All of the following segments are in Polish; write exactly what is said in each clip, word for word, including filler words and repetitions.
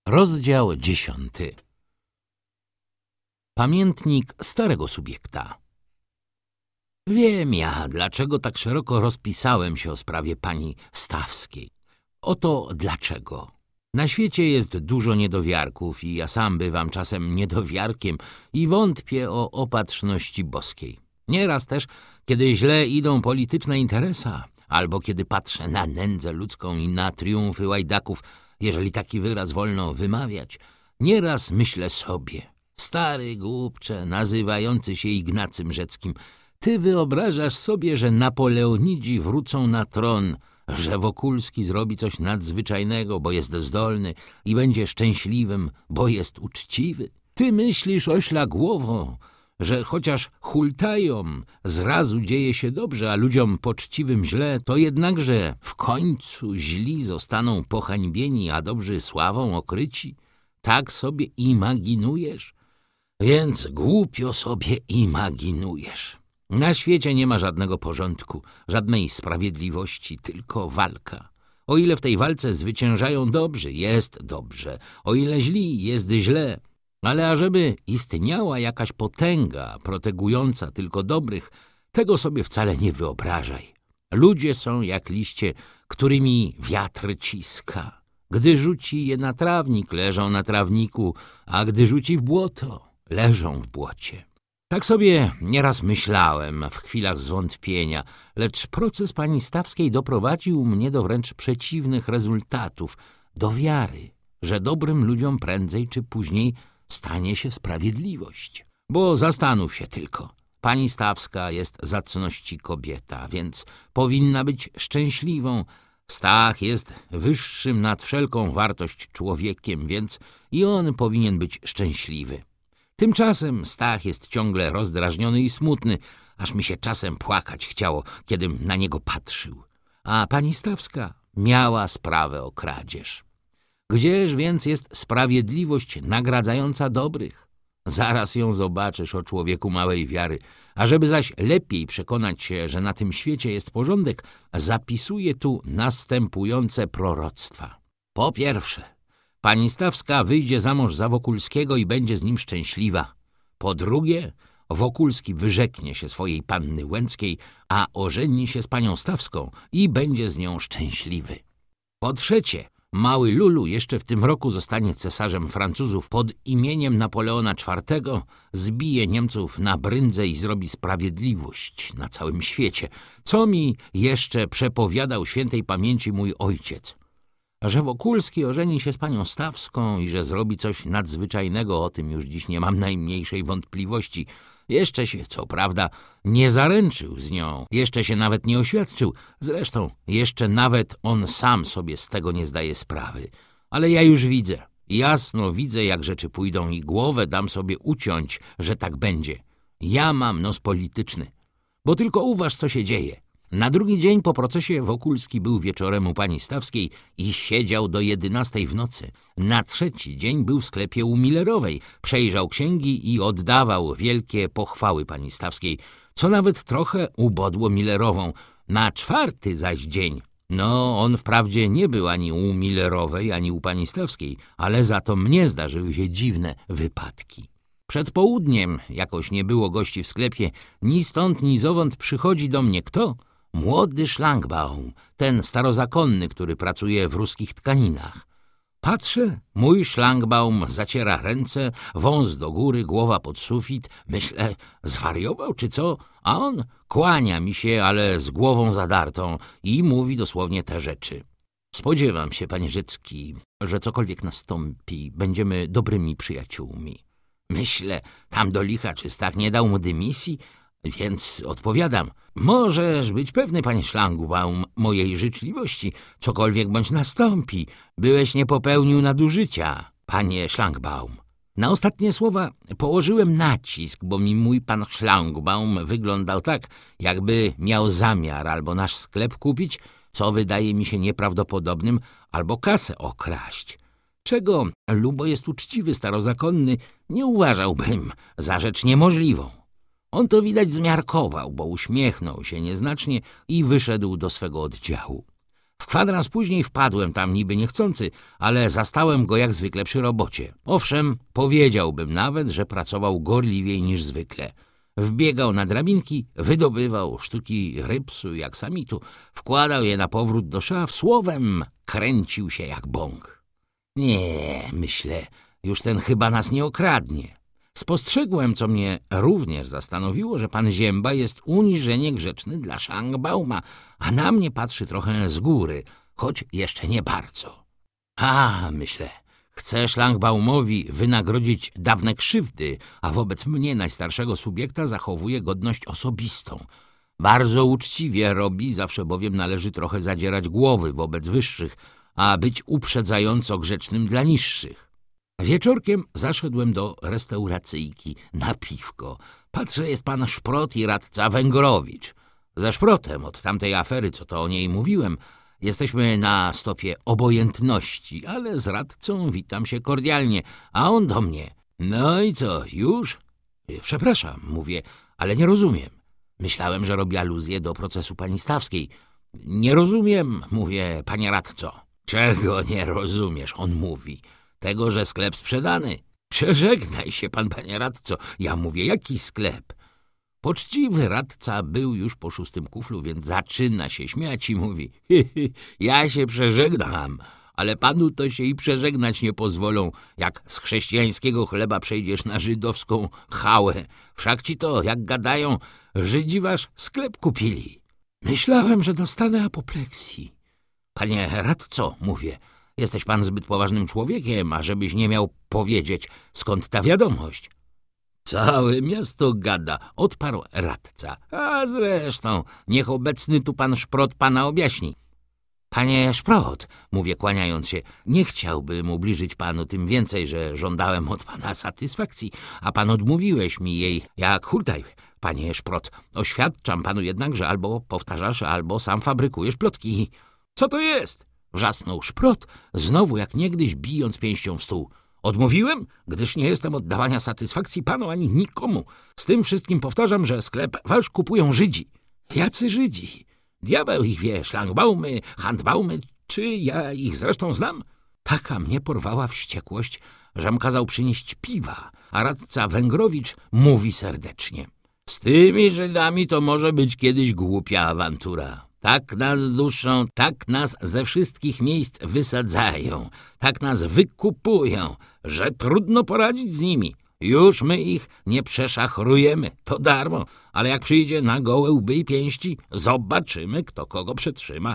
Rozdział dziesiąty. Pamiętnik starego subiekta. Wiem ja, dlaczego tak szeroko rozpisałem się o sprawie pani Stawskiej. Oto dlaczego. Na świecie jest dużo niedowiarków i ja sam bywam czasem niedowiarkiem i wątpię o opatrzności boskiej. Nieraz też, kiedy źle idą polityczne interesa, albo kiedy patrzę na nędzę ludzką i na triumfy łajdaków, jeżeli taki wyraz wolno wymawiać, nieraz myślę sobie, stary głupcze, nazywający się Ignacym Rzeckim, ty wyobrażasz sobie, że Napoleonidzi wrócą na tron, że Wokulski zrobi coś nadzwyczajnego, bo jest zdolny i będzie szczęśliwym, bo jest uczciwy? Ty myślisz, ośla głowo, że chociaż hultają, zrazu dzieje się dobrze, a ludziom poczciwym źle, to jednakże w końcu źli zostaną pohańbieni, a dobrzy sławą okryci? Tak sobie imaginujesz? Więc głupio sobie imaginujesz. Na świecie nie ma żadnego porządku, żadnej sprawiedliwości, tylko walka. O ile w tej walce zwyciężają dobrzy, jest dobrze, o ile źli, jest źle. Ale ażeby istniała jakaś potęga protegująca tylko dobrych, tego sobie wcale nie wyobrażaj. Ludzie są jak liście, którymi wiatr ciska. Gdy rzuci je na trawnik, leżą na trawniku, a gdy rzuci w błoto, leżą w błocie. Tak sobie nieraz myślałem w chwilach zwątpienia, lecz proces pani Stawskiej doprowadził mnie do wręcz przeciwnych rezultatów, do wiary, że dobrym ludziom prędzej czy później stanie się sprawiedliwość. Bo zastanów się tylko, pani Stawska jest zacności kobieta, więc powinna być szczęśliwą. Stach jest wyższym nad wszelką wartość człowiekiem, więc i on powinien być szczęśliwy. Tymczasem Stach jest ciągle rozdrażniony i smutny, aż mi się czasem płakać chciało, kiedym na niego patrzył. A pani Stawska miała sprawę o kradzież. Gdzież więc jest sprawiedliwość nagradzająca dobrych? Zaraz ją zobaczysz, o człowieku małej wiary. A żeby zaś lepiej przekonać się, że na tym świecie jest porządek, zapisuję tu następujące proroctwa. Po pierwsze, pani Stawska wyjdzie za mąż za Wokulskiego i będzie z nim szczęśliwa. Po drugie, Wokulski wyrzeknie się swojej panny Łęckiej, a ożeni się z panią Stawską i będzie z nią szczęśliwy. Po trzecie, mały Lulu jeszcze w tym roku zostanie cesarzem Francuzów pod imieniem Napoleona czwartego, zbije Niemców na bryndzę i zrobi sprawiedliwość na całym świecie, co mi jeszcze przepowiadał świętej pamięci mój ojciec. Że Wokulski ożeni się z panią Stawską i że zrobi coś nadzwyczajnego, o tym już dziś nie mam najmniejszej wątpliwości. Jeszcze się, co prawda, nie zaręczył z nią, jeszcze się nawet nie oświadczył. Zresztą jeszcze nawet on sam sobie z tego nie zdaje sprawy. Ale ja już widzę, jasno widzę, jak rzeczy pójdą i głowę dam sobie uciąć, że tak będzie. Ja mam nos polityczny. Bo tylko uważ, co się dzieje. Na drugi dzień po procesie Wokulski był wieczorem u pani Stawskiej i siedział do jedenastej w nocy. Na trzeci dzień był w sklepie u Millerowej, przejrzał księgi i oddawał wielkie pochwały pani Stawskiej, co nawet trochę ubodło Millerową. Na czwarty zaś dzień, no on wprawdzie nie był ani u Millerowej, ani u pani Stawskiej, ale za to mnie zdarzyły się dziwne wypadki. Przed południem jakoś nie było gości w sklepie, ni stąd, ni zowąd przychodzi do mnie kto? Młody Szlangbaum, ten starozakonny, który pracuje w ruskich tkaninach. Patrzę, mój Szlangbaum zaciera ręce, wąs do góry, głowa pod sufit. Myślę, zwariował czy co? A on kłania mi się, ale z głową zadartą i mówi dosłownie te rzeczy. Spodziewam się, panie Rzecki, że cokolwiek nastąpi, będziemy dobrymi przyjaciółmi. Myślę, tam do licha czy Stach nie dał mu dymisji? Więc odpowiadam, możesz być pewny, panie Szlangbaum, mojej życzliwości, cokolwiek bądź nastąpi, byłeś nie popełnił nadużycia, panie Szlangbaum. Na ostatnie słowa położyłem nacisk, bo mi mój pan Szlangbaum wyglądał tak, jakby miał zamiar albo nasz sklep kupić, co wydaje mi się nieprawdopodobnym, albo kasę okraść. Czego, lubo jest uczciwy starozakonny, nie uważałbym za rzecz niemożliwą. On to widać zmiarkował, bo uśmiechnął się nieznacznie i wyszedł do swego oddziału. W kwadrans później wpadłem tam niby niechcący, ale zastałem go jak zwykle przy robocie. Owszem, powiedziałbym nawet, że pracował gorliwiej niż zwykle. Wbiegał na drabinki, wydobywał sztuki rypsu i aksamitu, wkładał je na powrót do szaf, słowem kręcił się jak bąk. Nie, myślę, już ten chyba nas nie okradnie. Spostrzegłem, co mnie również zastanowiło, że pan Zięba jest uniżenie grzeczny dla Szlangbauma, a na mnie patrzy trochę z góry, choć jeszcze nie bardzo. A, myślę, chce Szlangbaumowi wynagrodzić dawne krzywdy, a wobec mnie, najstarszego subiekta, zachowuje godność osobistą. Bardzo uczciwie robi, zawsze bowiem należy trochę zadzierać głowy wobec wyższych, a być uprzedzająco grzecznym dla niższych. Wieczorkiem zaszedłem do restauracyjki na piwko. Patrzę, jest pan Szprot i radca Węgrowicz. Ze Szprotem od tamtej afery, co to o niej mówiłem, jesteśmy na stopie obojętności, ale z radcą witam się kordialnie, a on do mnie. No i co, już? Przepraszam, mówię, ale nie rozumiem. Myślałem, że robi aluzję do procesu pani Stawskiej. Nie rozumiem, mówię, panie radco. Czego nie rozumiesz, on mówi. Tego, że sklep sprzedany. Przeżegnaj się pan, panie radco. Ja mówię, jaki sklep? Poczciwy radca był już po szóstym kuflu, więc zaczyna się śmiać i mówi: hy, hy, ja się przeżegnam, ale panu to się i przeżegnać nie pozwolą, jak z chrześcijańskiego chleba przejdziesz na żydowską chałę. Wszak ci to, jak gadają, Żydzi wasz sklep kupili. Myślałem, że dostanę apopleksji. Panie radco, mówię, jesteś pan zbyt poważnym człowiekiem, ażebyś nie miał powiedzieć, skąd ta wiadomość. Całe miasto gada, odparł radca. A zresztą, niech obecny tu pan Szprot pana objaśni. Panie Szprot, mówię kłaniając się, nie chciałbym ubliżyć panu, tym więcej, że żądałem od pana satysfakcji, a pan odmówiłeś mi jej jak hultaj. Panie Szprot, oświadczam panu jednak, że albo powtarzasz, albo sam fabrykujesz plotki. Co to jest? Wrzasnął Szprot, znowu jak niegdyś bijąc pięścią w stół. Odmówiłem, gdyż nie jestem od dawania satysfakcji panu ani nikomu. Z tym wszystkim powtarzam, że sklep wasz kupują Żydzi. Jacy Żydzi? Diabeł ich wie, Szlangbaumy, Handbaumy, czy ja ich zresztą znam? Taka mnie porwała wściekłość, żem kazał przynieść piwa, a radca Węgrowicz mówi serdecznie. Z tymi Żydami to może być kiedyś głupia awantura. Tak nas duszą, tak nas ze wszystkich miejsc wysadzają, tak nas wykupują, że trudno poradzić z nimi. Już my ich nie przeszachrujemy, to darmo, ale jak przyjdzie na gołe łby i pięści, zobaczymy, kto kogo przetrzyma.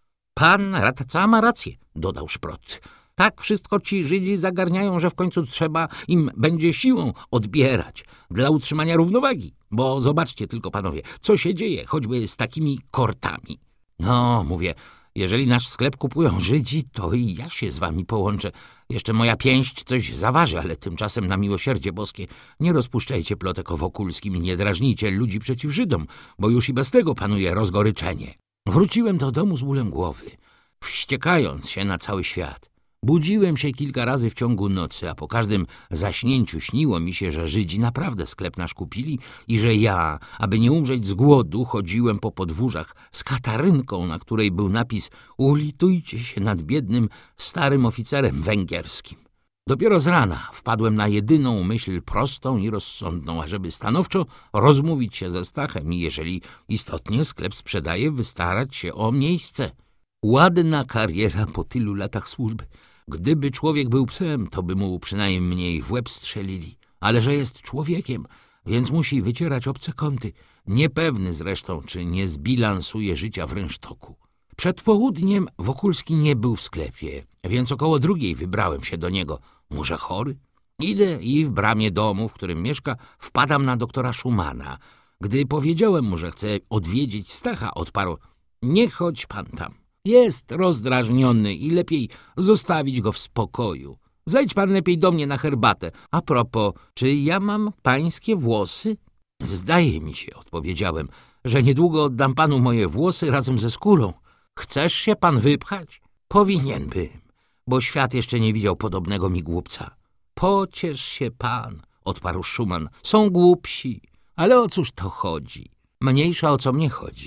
Pan radca ma rację, dodał Szprot. Tak wszystko ci Żydzi zagarniają, że w końcu trzeba im będzie siłą odbierać dla utrzymania równowagi. Bo zobaczcie tylko, panowie, co się dzieje, choćby z takimi kortami. No, mówię, jeżeli nasz sklep kupują Żydzi, to i ja się z wami połączę. Jeszcze moja pięść coś zaważy, ale tymczasem na miłosierdzie boskie nie rozpuszczajcie plotek o Wokulskim i nie drażnijcie ludzi przeciw Żydom, bo już i bez tego panuje rozgoryczenie. Wróciłem do domu z bólem głowy, wściekając się na cały świat. Budziłem się kilka razy w ciągu nocy, a po każdym zaśnięciu śniło mi się, że Żydzi naprawdę sklep nasz kupili i że ja, aby nie umrzeć z głodu, chodziłem po podwórzach z katarynką, na której był napis „Ulitujcie się nad biednym, starym oficerem węgierskim”. Dopiero z rana wpadłem na jedyną myśl prostą i rozsądną, ażeby stanowczo rozmówić się ze Stachem i jeżeli istotnie sklep sprzedaje, wystarać się o miejsce. Ładna kariera po tylu latach służby. Gdyby człowiek był psem, to by mu przynajmniej w łeb strzelili. Ale że jest człowiekiem, więc musi wycierać obce kąty. Niepewny zresztą, czy nie zbilansuje życia w rynsztoku. Przed południem Wokulski nie był w sklepie, więc około drugiej wybrałem się do niego. Może chory? Idę i w bramie domu, w którym mieszka, wpadam na doktora Szumana. Gdy powiedziałem mu, że chcę odwiedzić Stacha, odparł: nie chodź pan tam. Jest rozdrażniony i lepiej zostawić go w spokoju. Zejdź pan lepiej do mnie na herbatę. A propos, czy ja mam pańskie włosy? Zdaje mi się, odpowiedziałem, że niedługo oddam panu moje włosy razem ze skórą. Chcesz się pan wypchać? Powinienbym, bo świat jeszcze nie widział podobnego mi głupca. Pociesz się pan, odparł Szuman. Są głupsi, ale o cóż to chodzi? Mniejsza o co mnie chodzi.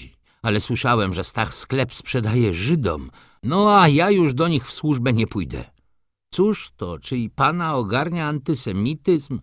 ale słyszałem, że Stach sklep sprzedaje Żydom, no a ja już do nich w służbę nie pójdę. Cóż to, czy i pana ogarnia antysemityzm?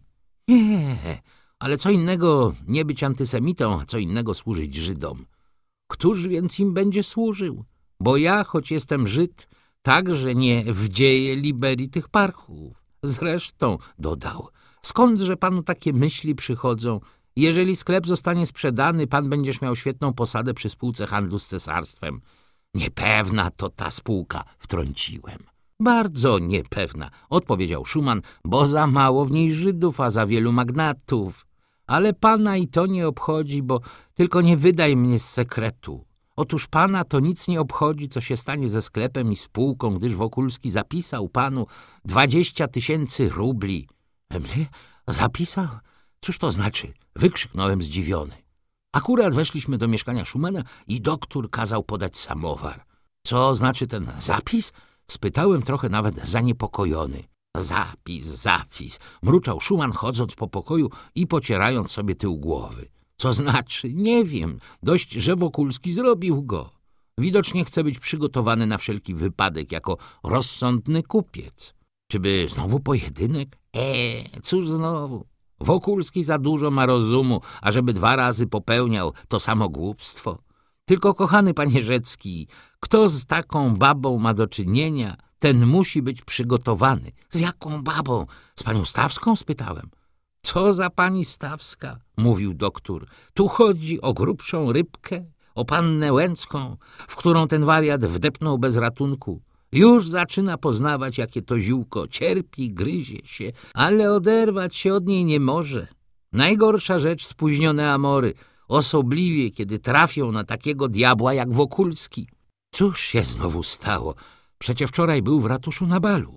Nie, ale co innego nie być antysemitą, a co innego służyć Żydom. Któż więc im będzie służył? Bo ja, choć jestem Żyd, także nie wdzieję liberii tych parchów. Zresztą, dodał, skądże panu takie myśli przychodzą? Jeżeli sklep zostanie sprzedany, pan będziesz miał świetną posadę przy spółce handlu z cesarstwem. Niepewna to ta spółka, wtrąciłem. Bardzo niepewna, odpowiedział Szuman, bo za mało w niej Żydów, a za wielu magnatów. Ale pana i to nie obchodzi, bo tylko nie wydaj mnie z sekretu. Otóż pana to nic nie obchodzi, co się stanie ze sklepem i spółką, gdyż Wokulski zapisał panu dwadzieścia tysięcy rubli. Mnie? Zapisał? Cóż to znaczy? Wykrzyknąłem zdziwiony. Akurat weszliśmy do mieszkania Szumana i doktor kazał podać samowar. Co znaczy ten zapis? Spytałem trochę nawet zaniepokojony. Zapis, zapis, mruczał Szuman, chodząc po pokoju i pocierając sobie tył głowy. Co znaczy? Nie wiem. Dość, że Wokulski zrobił go. Widocznie chce być przygotowany na wszelki wypadek jako rozsądny kupiec. Czyby znowu pojedynek? Eee, cóż znowu? Wokulski za dużo ma rozumu, ażeby dwa razy popełniał to samo głupstwo. Tylko, kochany panie Rzecki, kto z taką babą ma do czynienia, ten musi być przygotowany. Z jaką babą? Z panią Stawską? Spytałem. Co za pani Stawska? Mówił doktor. Tu chodzi o grubszą rybkę, o pannę Łęcką, w którą ten wariat wdepnął bez ratunku. Już zaczyna poznawać, jakie to ziółko. Cierpi, gryzie się, ale oderwać się od niej nie może. Najgorsza rzecz spóźnione amory, osobliwie kiedy trafią na takiego diabła jak Wokulski. Cóż się znowu stało? Przecie wczoraj był w ratuszu na balu.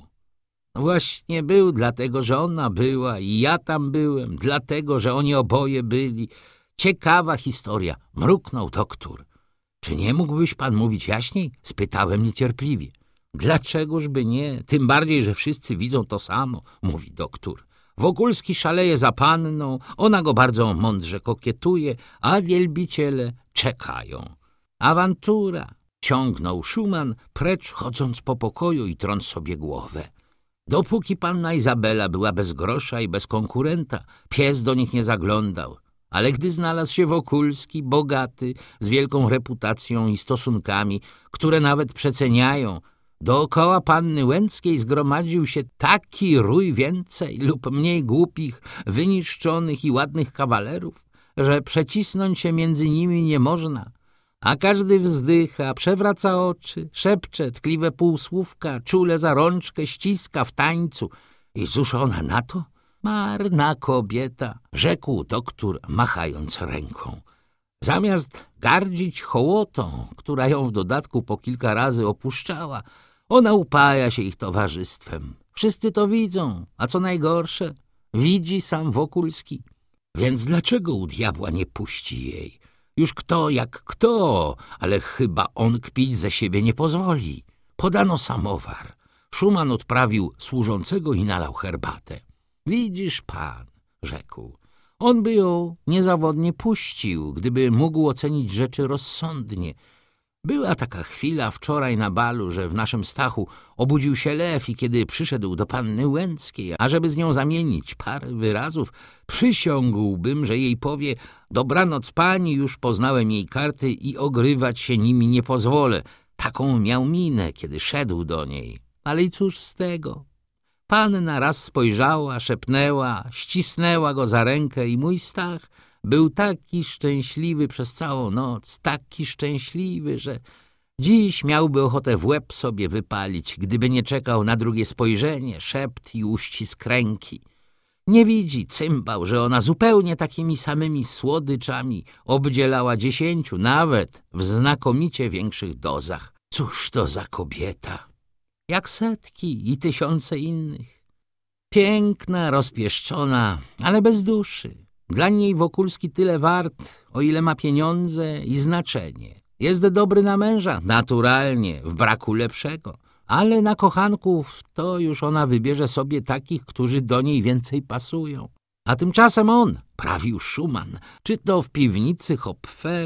Właśnie był, dlatego że ona była i ja tam byłem, dlatego że oni oboje byli. Ciekawa historia, mruknął doktor. Czy nie mógłbyś pan mówić jaśniej? Spytałem niecierpliwie. Dlaczegoż by nie? Tym bardziej, że wszyscy widzą to samo, mówi doktor. Wokulski szaleje za panną, ona go bardzo mądrze kokietuje, a wielbiciele czekają. Awantura, ciągnął Szuman, precz chodząc po pokoju i trąc sobie głowę. Dopóki panna Izabela była bez grosza i bez konkurenta, pies do nich nie zaglądał. Ale gdy znalazł się Wokulski, bogaty, z wielką reputacją i stosunkami, które nawet przeceniają, dookoła panny Łęckiej zgromadził się taki rój więcej lub mniej głupich, wyniszczonych i ładnych kawalerów, że przecisnąć się między nimi nie można. A każdy wzdycha, przewraca oczy, szepcze tkliwe półsłówka, czule za rączkę ściska w tańcu. I cóż ona na to? Marna kobieta, rzekł doktor, machając ręką. Zamiast gardzić hołotą, która ją w dodatku po kilka razy opuszczała, ona upaja się ich towarzystwem. Wszyscy to widzą, a co najgorsze, widzi sam Wokulski. Więc dlaczego u diabła nie puści jej? Już kto jak kto, ale chyba on kpić ze siebie nie pozwoli. Podano samowar. Szuman odprawił służącego i nalał herbatę. Widzisz pan, rzekł, on by ją niezawodnie puścił, gdyby mógł ocenić rzeczy rozsądnie. Była taka chwila wczoraj na balu, że w naszym Stachu obudził się lew i kiedy przyszedł do panny Łęckiej, ażeby z nią zamienić parę wyrazów, przysiągłbym, że jej powie: dobranoc pani, już poznałem jej karty i ogrywać się nimi nie pozwolę. Taką miał minę, kiedy szedł do niej. Ale i cóż z tego? Panna raz spojrzała, szepnęła, ścisnęła go za rękę i mój Stach był taki szczęśliwy przez całą noc, taki szczęśliwy, że dziś miałby ochotę w łeb sobie wypalić, gdyby nie czekał na drugie spojrzenie, szept i uścisk ręki. Nie widzi cymbał, że ona zupełnie takimi samymi słodyczami obdzielała dziesięciu, nawet w znakomicie większych dozach. Cóż to za kobieta? Jak setki i tysiące innych. Piękna, rozpieszczona, ale bez duszy. Dla niej Wokulski tyle wart, o ile ma pieniądze i znaczenie. Jest dobry na męża, naturalnie, w braku lepszego. Ale na kochanków to już ona wybierze sobie takich, którzy do niej więcej pasują. A tymczasem on, prawił Szuman, czy to w piwnicy Hopfera,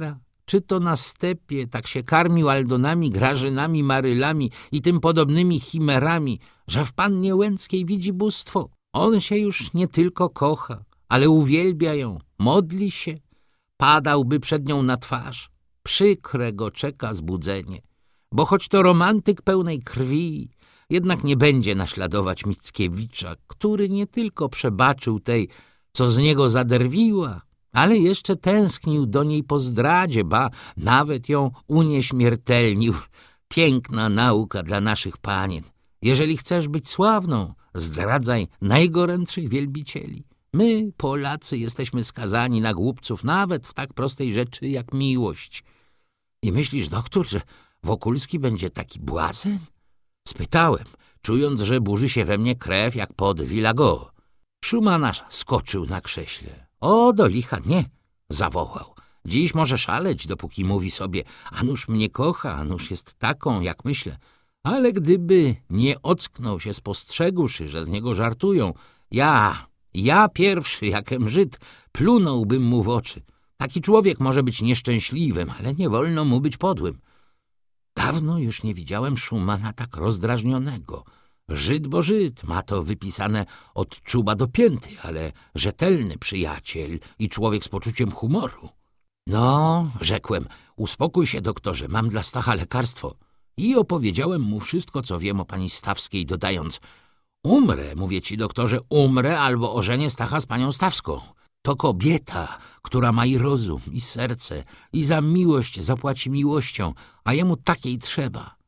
Czy to na stepie tak się karmił Aldonami, Grażynami, Marylami i tym podobnymi chimerami, że w pannie Łęckiej widzi bóstwo. On się już nie tylko kocha, ale uwielbia ją, modli się, padałby przed nią na twarz. Przykre go czeka zbudzenie, bo choć to romantyk pełnej krwi, jednak nie będzie naśladować Mickiewicza, który nie tylko przebaczył tej, co z niego zaderwiła, ale jeszcze tęsknił do niej po zdradzie, ba, nawet ją unieśmiertelnił. Piękna nauka dla naszych panien. Jeżeli chcesz być sławną, zdradzaj najgorętszych wielbicieli. My, Polacy, jesteśmy skazani na głupców nawet w tak prostej rzeczy jak miłość. I myślisz, doktor, że Wokulski będzie taki błazen? Spytałem, czując, że burzy się we mnie krew jak pod Villago. Szuman aż skoczył na krześle. O, do licha nie, zawołał. Dziś może szaleć, dopóki mówi sobie, a nuż mnie kocha, a nuż jest taką, jak myślę. Ale gdyby nie ocknął się spostrzegłszy, że z niego żartują, ja, ja pierwszy, jakem Żyd, plunąłbym mu w oczy. Taki człowiek może być nieszczęśliwym, ale nie wolno mu być podłym. Dawno już nie widziałem Szumana tak rozdrażnionego. Żyd bo Żyd, ma to wypisane od czuba do pięty, ale rzetelny przyjaciel i człowiek z poczuciem humoru. No, rzekłem, uspokój się, doktorze, mam dla Stacha lekarstwo. I opowiedziałem mu wszystko, co wiem o pani Stawskiej, dodając, umrę, mówię ci, doktorze, umrę albo ożenię Stacha z panią Stawską. To kobieta, która ma i rozum, i serce, i za miłość zapłaci miłością, a jemu takiej trzeba.